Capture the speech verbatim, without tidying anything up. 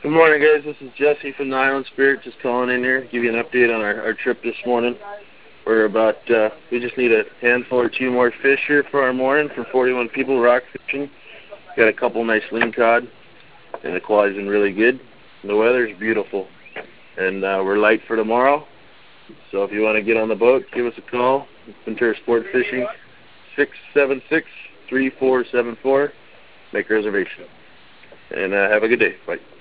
Good morning, guys. This is Jesse from the Island Spirit, just calling in here, give you an update on our, our trip this morning. We're about, uh, we just need a handful or two more fish here for our morning for forty-one people rock fishing. Got a couple nice lean cod, and the quality's been really good. And the weather's beautiful, and uh, we're light for tomorrow. So if you want to get on the boat, give us a call. Ventura Sport Fishing, six seven six, three four seven four. Make a reservation. And uh, have a good day. Bye.